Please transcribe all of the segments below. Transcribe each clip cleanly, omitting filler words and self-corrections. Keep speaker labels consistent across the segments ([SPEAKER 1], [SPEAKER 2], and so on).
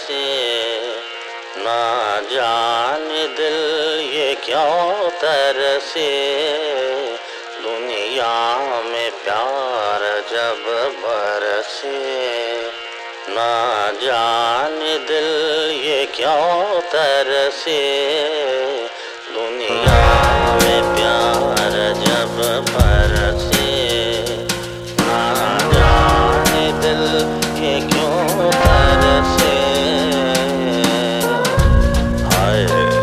[SPEAKER 1] से। ना जाने दिल ये क्यों तरसे, दुनिया में प्यार जब बरसे। ना जाने दिल ये क्यों तरसे, दुनिया में प्यार जब बरसे। ना जाने दिल ये क्यों तरसे। हाय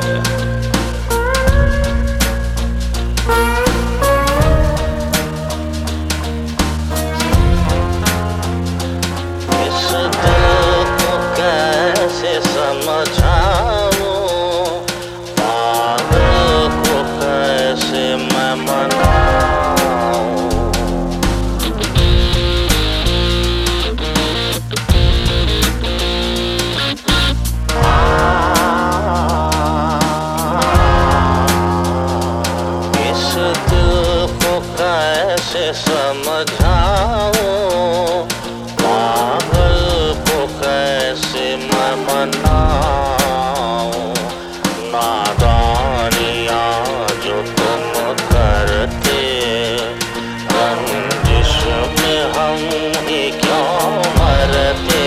[SPEAKER 1] इस दिल को कैसे समझाऊं, पागल को कैसे मैं मनाऊं। इस दिल को कैसे समझाऊं, पागल को कैसे मैं मनाऊं। नादानियाँ जो तुम करते, रंजिश में हम ही क्यों मरते।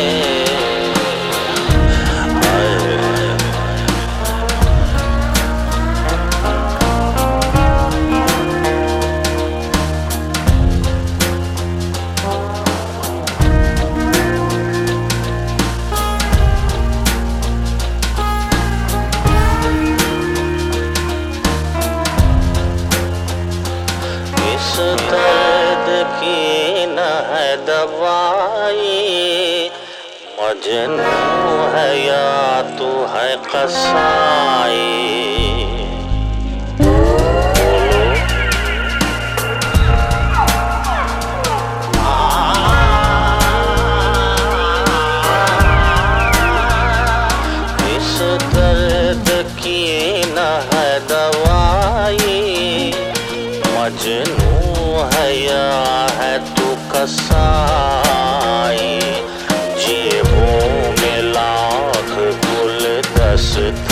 [SPEAKER 1] इस दर्द की न है दवाई, मजनू है या तू है कसाई। इस दर्द की न है दवाई, मजनू है या है तू कसाई। जेबों में लाख गुलदस्ते,